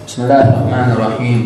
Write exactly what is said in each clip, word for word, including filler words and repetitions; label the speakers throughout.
Speaker 1: Bismillahirrahmanirrahim.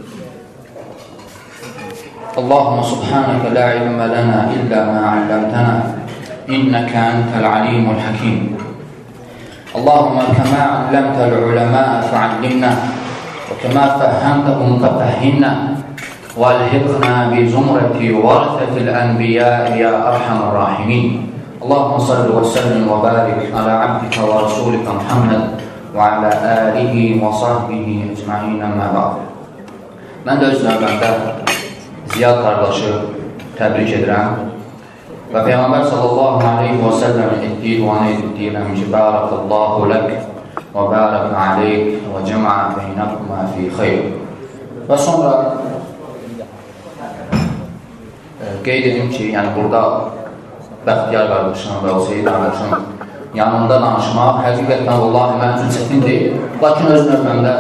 Speaker 1: Allahumma subhanaka la ilma lana illa ma 'allamtana innaka antal alimul hakim. Allahumma kama 'allamtal ulama'a fa'allimna wa kama fahhamtahum fafahhimna walhiqna bi zumrati warathatil anbiya ya arhamar rahimin. Allahumma salli wa sallim wa barik ala 'abdika wa rasulika Muhammad və alə əlihi və sahbihi əcməin əmmə bə'd. Mən də öz növbəmdə Ziyad qardaşı təbrik edirəm və Peyğəmbər sallallahu aleyhi və səlləm etdiyi duanı edib deyirəm ki, Bərəqəllahu lək və bərəq aleyk və cəmə beynəkumə fi xeyr. Və sonra qeyd edim ki, yəni burada Bəxtiyar qardaşım və Hüseyin qardaşım yanında danışmaq həqiqətən vallahi mənim üçün çətindir. Lakin öz növbəmdə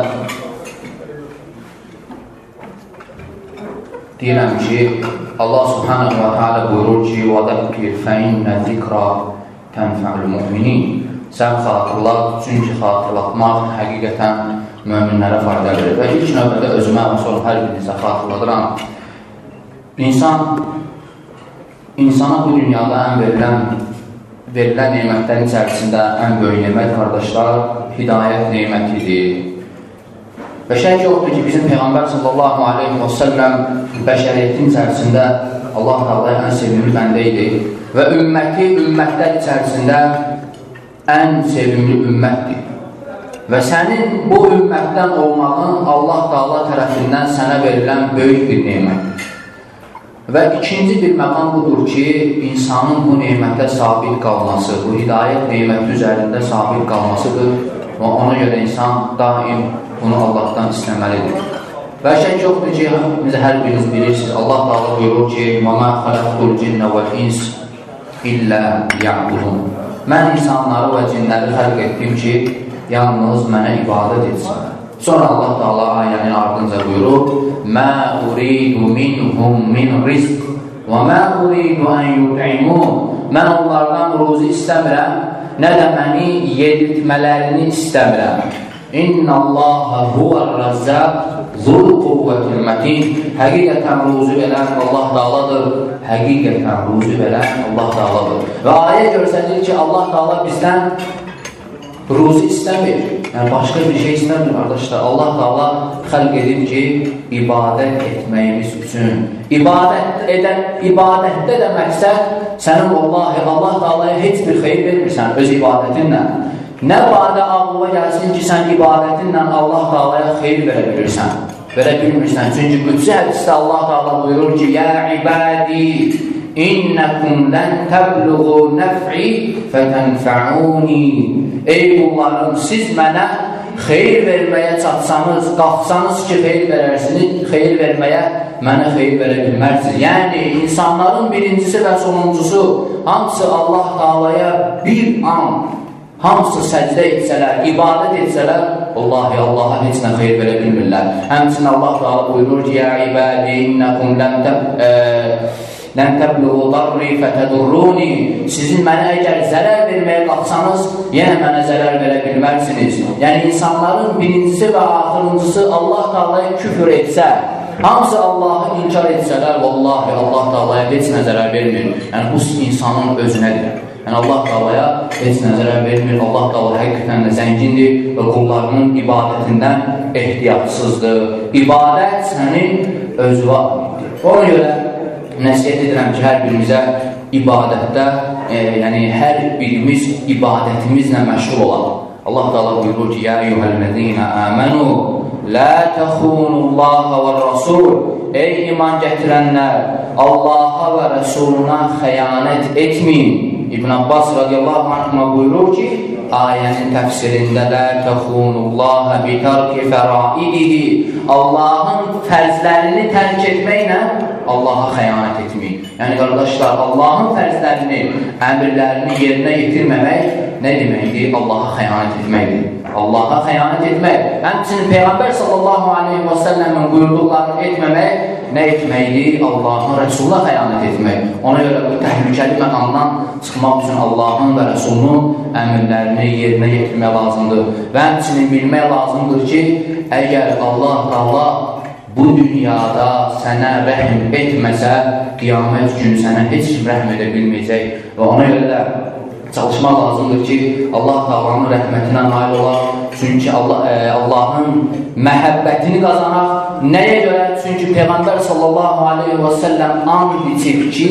Speaker 1: deyirəm ki, Allah subhanahu wa ta'ala buyurur ki, وَذَكِّرْ فَإِنَّ ذِكْرَى تَنْفَعُ الْمُؤْمِنِينَ. Sən xatırlat, çünki xatırlatmaq həqiqətən möminlərə fayda verir. Və ilk növbədə özümə və sonra hər birinizə xatırladıram. İnsan, insana bu dünyada ən verilən verilən neymətlərin içərisində ən böyük neymət, qardaşlar, hidayət neymətidir. Və şək yoxdur ki, bizim Peyğəmbər sallallahu aleyhi və səlləm bəşəriyyətin içərisində Allah Teala'ya ən sevimli bəndə idi və ümməti ümmətlər içərisində ən sevimli ümmətdir. Və sənin bu ümmətdən olmağın Allah Teala tərəfindən sənə verilən böyük bir neymətdir. Və ikinci bir məqam budur ki, insanın bu neymətə sabit qalması, bu hidayət neyməti üzərində sabit qalmasıdır və ona görə insan daim bunu Allahdan istəməlidir. Və şək yoxdur ki, bizə hər biriniz bilirsiniz, Allah Teala buyurur ki, وَمَا خَلَقْتُ الْجِنَّ وَالْإِنْسِ إِلَّا يَعْبُدُونَ. Mən insanları və cinləri xəlq etdim ki, yalnız mənə ibadət etsin. Sonra Allah Teala ayənin ardınca buyurur, مَا أُرِيدُ مِنْهُمْ مِنْ رِزْقٍ وَمَا أُرِيدُ أَنْ يُطْعِمُونَ. Mən onlardan ruzi istəmirəm, nə də məni yedirtmələrini istəmirəm. İnna Allaha huvər-Razzaq zul-quvvətul mətin. Həqiqətən ruzi verən Allah Teala'dır. Həqiqətən ruzi verən Allah Teala'dır. Və ayə görsənir ki, Allah Teala bizdən ruzi istəmir. Yəni, başqa bir şey istəmir, qardaşlar. Allah Teala xəlq edib ki, ibadət etməyimiz üçün. İbadət edən, ibadətdə də məqsəd sənin vallahi Allah Teala'ya heç bir xeyir vermirsən öz ibadətinlə. Nə badə ağlığa gəlsin ki, sən ibadətinlə Allah Teala'ya xeyir verə bilirsən, verə bilmirsən. Çünki qüdsi hədisdə Allah Teala buyurur ki, Yə ibadi İnnəkum lən təbluğu nəf'i fətənfəuni. Ey qullarım, siz mənə xeyir verməyə çatsanız, qalxsanız ki, xeyir verərsiniz, xeyir verməyə mənə xeyir verə bilmərsiniz. Yəni, insanların birincisi və sonuncusu hamısı Allah Teala'ya bir an, hamısı səcdə etsələr, ibadət etsələr, Allahi, Allaha heç nə xeyir verə bilmirlər. Həmçinin Allah Teala buyurur ki, Yə ibadi innəkum lən təb... Lən təbluğu darri fətədurruni. Sizin mənə əgər zərər verməyə qalxsanız, yenə mənə zərər verə bilmərsiniz. Yəni, insanların birincisi və axırıncısı Allah Teala'ya küfür etsə, hamısı Allahı inkar etsələr, vallahi Allah Teala'ya heç nə zərər vermir. Yəni, bu insanın özünədir. Yəni, Allah Teala'ya heç nə zərər vermir. Allah Teala həqiqətən də zəngindir və qullarının ibadətindən ehtiyatsızdır. İbadət sənin özünə aiddir. Ona görə nəsiyyət edirəm ki, hər birimizə ibadətdə, e, yəni hər birimiz ibadətimizlə məşğul olaq. Allah Teala buyurur ki, Yə eyyuhəl-ləzīnə əmənu, lə təxunullaha və rasul. Ey iman gətirənlər, Allaha və Rəsuluna xəyanət etməyin. İbn Abbas radiyallahu anhına buyurur ki, ayənin təfsirində lə təxunullaha bitərki fəraidihi. Allahın fərzlərini tərk etməklə Allaha xəyanət etməyin. Yəni, qardaşlar, Allahın fərzlərini, əmrlərini yerinə yetirməmək nə deməkdir? Allaha xəyanət etməkdir. Allaha xəyanət etmək. Həmçinin Peyğəmbər sallallahu aleyhi və səlləmin buyurduqlarını etməmək nə etməkdir? Allahın Rəsuluna xəyanət etmək. Ona görə bu təhlükəli məqamdan çıxmaq üçün Allahın və Rəsulunun əmrlərini yerinə yetirmək lazımdır. Və həmçinin bilmək lazımdır ki, əgər Allah Taala bu dünyada sənə rəhm etməsə, qiyamət günü sənə heç kim rəhm edə bilməyəcək. Və ona görə də çalışmaq lazımdır ki, Allah Taala'nın rəhmətinə nail olaq. Çünki Allah, e, Allahın məhəbbətini qazanaq. Nəyə görə? Çünki Peyğəmbər sallallahu aleyhi və səlləm and içib ki,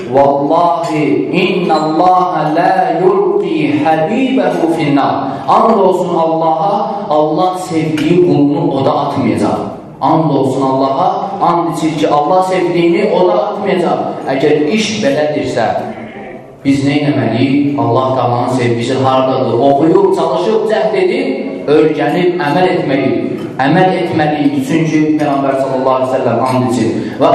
Speaker 1: Vallahi innallaha la yulqi habibəhu finnar. And olsun Allaha, Allah sevdiyi qulunu oda atmayacaq. And olsun Allaha, and içir ki, Allah sevdiyini oda atmayacaq. Əgər iş belədirsə, biz nə etməliyik? Allah Taala'nın sevgisi hardadır? Oxuyub, çalışıb, cəhd edib, öyrənib, əməl etməliyik. Əməl etməliyik, çünki Peyğəmbər sallallahu aleyhi ve sellem and içir. Və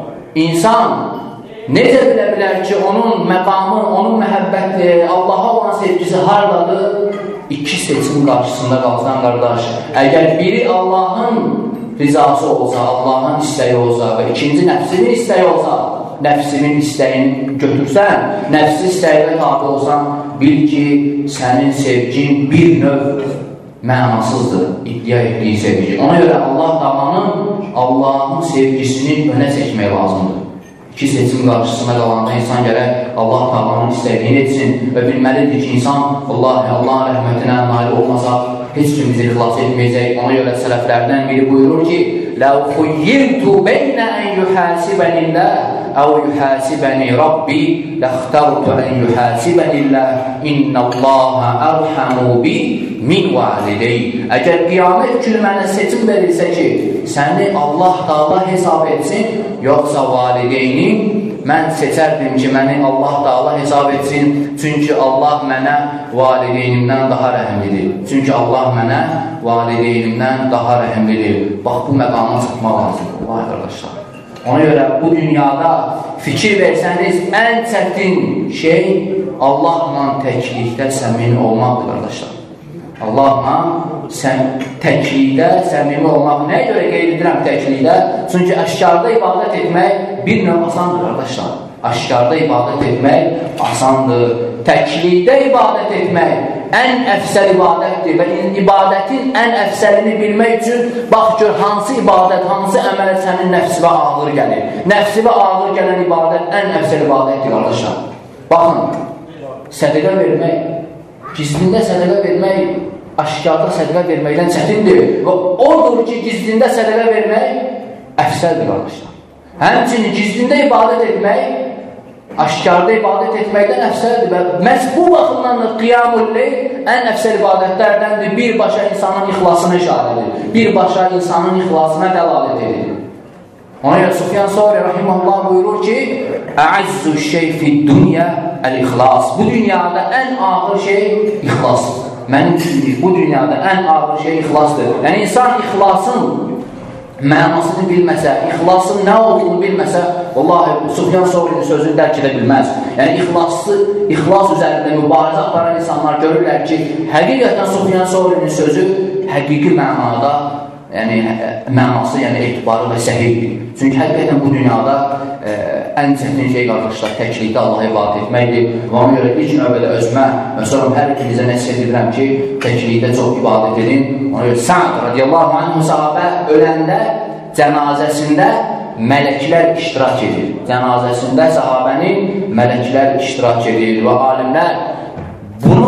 Speaker 1: insan necə bilə bilər ki, onun məqamı, onun məhəbbəti, Allaha olan sevgisi hardadır? İki seçim qarşısında qalsan, qardaş. Əgər biri Allahın rizası olsa, Allahın istəyi olsa və ikinci nəfsinin istəyi olsa, nəfsinin istəyini götürsən, nəfsi istəyinə tabi olsan, bil ki, sənin sevgin bir növ mənasızdır, iddia etdiyi sevgi. Ona görə Allah Taala'nın, Allahın sevgisini önə çəkmək lazımdır. İki seçim qarşısına qalanda insan gərək Allah Taala'nın istədiyini etsin və bilməlidir ki, insan Allah, Allahın rəhmətinə nail olmasa, heç kim bizi xilas etməyəcək. Ona görə sələflərdən biri buyurur ki, لَوْ خُيِّرْتُ بَيْنَ أَنْ يُحَاسِبَنِ اللّٰهِ أَوْ يُحَاسِبَنِ رَبِّي لَاخْتَرْتُ أَنْ يُحَاسِبَنِ اللّٰهِ إِنَّ اللّٰهَ أَرْحَمُ بِي مِنْ وَعْلِدَيْ. Əgər qiyamət günü mənə seçim verilsə ki, səni Allah Taala hesab etsin, yoxsa valideyni, mən seçərdim ki, məni Allah Taala hesab etsin, çünki Allah mənə valideynimdən daha rəhimlidir. Çünki Allah mənə valideynimdən daha rəhimlidir. Bax, bu məqama çıxmaq lazımdır, vay qardaşlar. Ona görə bu dünyada fikir versəniz, ən çətin şey Allahla təklikdə səmimi olmaqdır, qardaşlar. Allahla təklikdə səmimi olmaq. Nəyə görə qeyd edirəm təklikdə? Çünki aşkarda ibadət etmək bir növ asandır, qardaşlar. Aşkarda ibadət etmək asandır. Təklikdə ibadət etmək ən əfsəl ibadətdir və ibadətin ən əfsəlini bilmək üçün bax gör, hansı ibadət, hansı əməl sənin nəfsivə ağır gəlir. Nəfsivə ağır gələn ibadət ən əfsəl ibadətdir, qardaşlar. Baxın, sədəqə vermək, gizlində sədəqə vermək, aşkarda sədəqə verməkdən çətindir və odur ki, gizlində sədəqə vermək əfsəldir, qardaşlar. Həmçinin gizlində ibadət etmək, aşkarda ibadət etməkdən əfsəldir və məhz bu baxımdan da qiyamul-leyl ən əfsəl ibadətlərdəndir. Birbaşa insanın ixlasını işarət edir, birbaşa insanın ixlasına dəlalət edir. Ona görə Sufyan Sauri rahimehullah buyurur ki, "Ə'azzu şey fid-dunya el-ixlas." Bu dünyada ən ağır şey ixlasdır. Mənim üçün bu dünyada ən ağır şey ixlasdır. Yəni insan ixlasın mənasını bilməsə, ixlasın nə olduğunu bilməsə, vallahi Sufyan Sauri'nin sözünü dərk edə bilməz. Yəni ixlaslı, ixlas üzərində mübarizə aparan insanlar görürlər ki, həqiqətən Sufyan Sauri'nin sözü həqiqi mənada, yəni mənası, yəni etibarı və səhiydir. Çünki həqiqətən bu dünyada ə, ən çətin şey, qardaşlar, təklikdə Allaha ibadət etməkdir. Və ona görə ilk növbədə özümə və sonra hər ikinizə nəsihət edirəm ki, təklikdə çox ibadət edin. Ona görə Sa'd radiyallahu anh sahabə öləndə cənazəsində mələklər iştirak edir. Cənazəsində sahabənin mələklər iştirak edir və alimlər bunu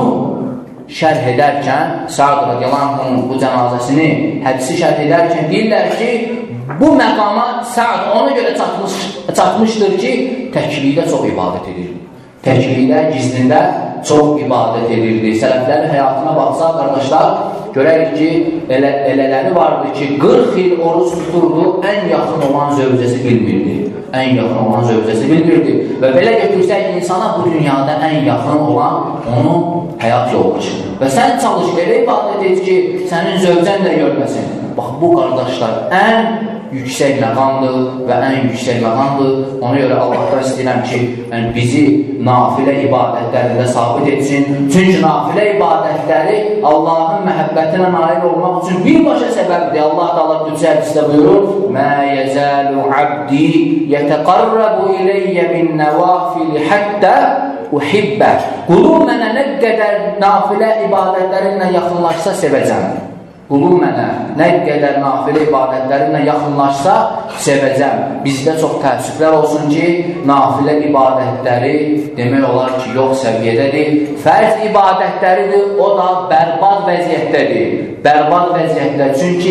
Speaker 1: şərh edərkən, Sa'd radiyallahu anh bu cənazəsini, hədisi şərh edərkən deyirlər ki, bu məqama Sa'd ona görə çatmış, çatmışdır ki, təklikdə çox ibadət edir. Təklikdə, gizlində çox ibadət edirdi. Sələflərin həyatına baxsaq, qardaşlar, görərik ki, elə, elələri vardı ki, qırx il oruç tuturdu, ən yaxın olan zövcəsi bilmirdi. Ən yaxın olan zövcəsi bilmirdi. Və belə götürsək, insana bu dünyada ən yaxın olan onun həyat yoldaşıdır. Və sən çalış, elə ibadət et ki, sənin zövcən də görməsin. Bax, bu qardaşlar ən yüksək məqamdır və ən yüksək məqamdır. Ona görə Allahdan istəyirəm ki, yəni bizi nafilə ibadətlərində sabit etsin. Çünki nafilə ibadətləri Allahın məhəbbətinə nail olmaq üçün birbaşa səbəbdir. Allah Taala qudsi hədisdə buyurur: "Mə yəzəlu abdi yetəqarrabu ileyyə bin nəvafil hatta uhibbə." Qulum mənə nə qədər nafilə ibadətlərinlə yaxınlaşsa sevəcəm. Qulum mənə nə qədər nafilə ibadətlərinlə yaxınlaşsa sevəcəm. Bizdə çox təəssüflər olsun ki, nafilə ibadətləri demək olar ki, yox səviyyədədir. Fərz ibadətləridir, o da bərbad vəziyyətdədir. Bərbad vəziyyətdə. Çünki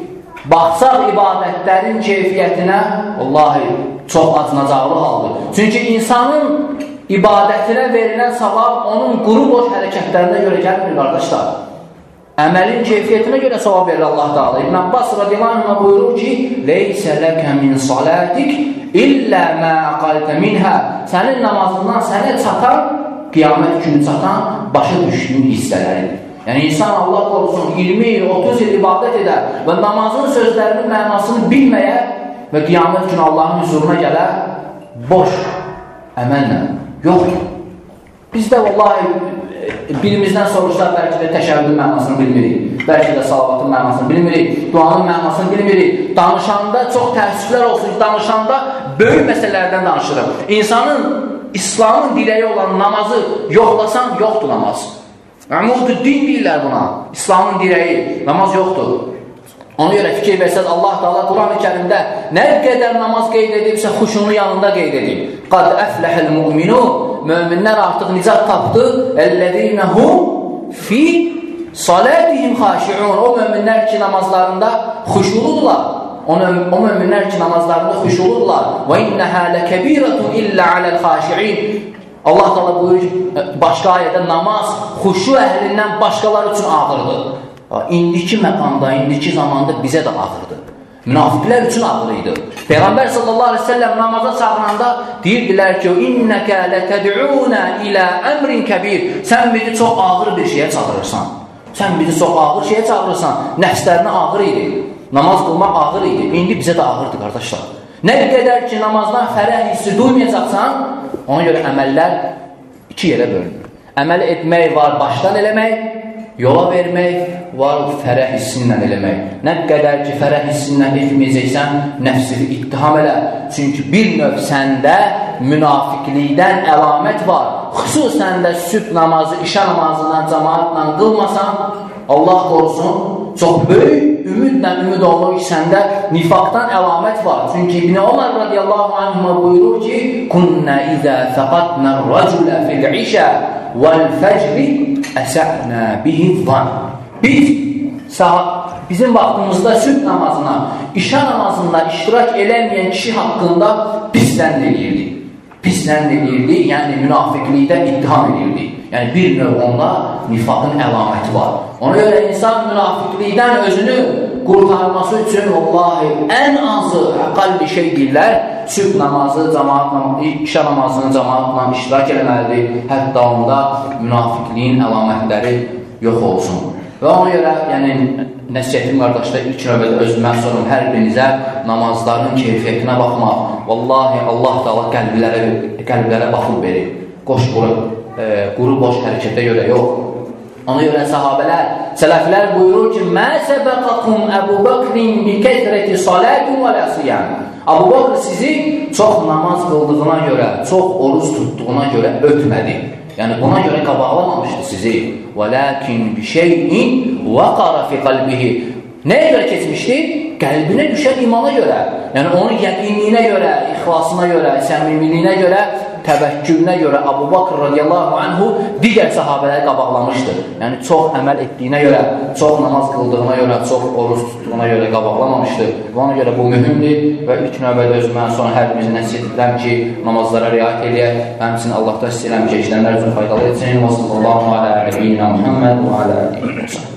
Speaker 1: baxsaq ibadətlərin keyfiyyətinə, vallahi çox acınacaqlı haldır. Çünki insanın ibadətinə verilən savab onun quru boş hərəkətlərinə görə gəlmir, qardaşlar. Əməlin keyfiyyətinə görə savab verir Allah Taala. İbn Abbas radiyallahu anh buyurur ki: "Leysə ləkə min salatik illə mə aqaltə minhə." Sənin namazından sənə çatan, qiyamət günü çatan başa düşdüyün hissələridir. Yəni insan Allah qorusun iyirmi il, otuz il ibadət edər və namazın sözlərinin mənasını bilməyə və qiyamət günü Allahın huzuruna gələ boş əməllə yoxdur. Bizdə vallahi birimizdən soruşlar, bəlkə də təşəbbüdün mənasını bilmirik, bəlkə də salavatın mənasını bilmirik, duanın mənasını bilmirik. Danışanda çox təəssüflər olsun ki, danışanda böyük məsələlərdən danışırıq. İnsanın, İslamın dirəyi olan namazı yoxlasan, yoxdur namaz. Əmududdin deyirlər buna, İslamın dirəyi, namaz yoxdur. Ona görə fikir versəz, Allah Taala Quran-ı Kərimdə nə qədər namaz qeyd edibsə, xuşunu yanında qeyd edib. Qad əfləhəl mu'minun, möminlər artıq nicat tapdı. Əlləzinəhum fi salatihim xaşi'un, o möminlər ki, namazlarında xuşuludurlar. O möminlər ki, namazlarında xuşuludurlar. Və innəhə ləkəbirətun illə aləl xaşi'in. Allah Taala buyurur ki, başqa ayədə namaz xuşu əhlindən başqaları üçün ağırdır. İndiki məqamda, indiki zamanda bizə də ağırdır. Münafiqlər üçün ağır idi. Peyğəmbər sallallahu aleyhi ve sellem namaza çağıranda deyirdilər ki, İnnəkə lətəd'unə ilə əmrin kəbir. Sən bizi çox ağır bir şeyə çağırırsan. Sən bizi çox ağır şeyə çağırırsan. Nəfslərinə ağır idi. Namaz qılmaq ağır idi. İndi bizə də ağırdır, qardaşlar. Nə qədər ki, namazdan fərəh hissi duymayacaqsan, ona görə əməllər iki yerə bölünür. Əməl etmək var, başdan eləmək, yola vermək var, fərəh hissinlə eləmək. Nə qədər ki, fərəh hissinlə etməyəcəksən, nəfsini ittiham elə. Çünki bir növ səndə münafiqlikdən əlamət var. Xüsusən də sübh namazı, işə namazından cəmaatla qılmasan, Allah qorusun, çox böyük ümidlə ümid olunur ki, səndə nifaqdan əlamət var. Çünki İbn Ömər radiyallahu anhuma buyurur ki, Kunnə izə fəqatnə rəculə fil-işə vəl-fəcri əsə'nə bihi-zan. Biz, bizim vaxtımızda sübh namazına, işə namazında iştirak eləməyən kişi haqqında pislən eləyirdik. Pislən eləyirdik, yəni münafiqlikdə ittiham eləyirdik. Yəni bir növ onda nifaqın əlaməti var. Ona görə insan münafiqlikdən özünü qurtarması üçün vallahi ən azı əqal bir şey deyirlər, sübh namazı, cəmaatla, işə namazının cəmaatla iştirak eləməlidir. Hətta onda münafiqliyin əlamətləri yox olsun. Və ona görə, yəni, nəsiyyətim qardaşlar, ilk növbədə özümdən sonra hər birinizə namazların keyfiyyətinə baxmaq. Vallahi Allah Taala qəlblərə, qəlblərə baxıb verir. Qoş quru, e, quru boş hərəkətə görə yox. Ona görə sahabələr, sələflər buyurur ki, Mə səbəqəkum Əbu Bakrin bi kəsrəti salatun və ləsiyyəm. Əbu Bakr sizi çox namaz qıldığına görə, çox oruç tutduğuna görə ötmədi. Yəni buna görə qabaqlamamışdı sizi. وَلَكِنْ بِشَيْءٍ وَقَرَ فِي قَلْبِهِ. Nəyə görə keçmişdi? Qəlbinə düşən imana görə. Yəni onun yəqinliyinə görə, ixlasına görə, səmimiliyinə görə, təvəkkülünə görə Əbu Bakr radiyallahu anhu digər sahabələri qabaqlamışdı. Yəni çox əməl etdiyinə görə, çox namaz qıldığına görə, çox oruç tutduğuna görə qabaqlamamışdı. Və ona görə bu mühümdür və ilk növbədə özümdən sonra hər birimizə nəsiyyət edirəm ki, namazlara riayət eləyək. Həmçinin Allahdan istəyirəm ki, işlənlər üçün faydalı etsin. Və sallallahu alə nəbiyyina Muhammed və alə alihi və səhbə.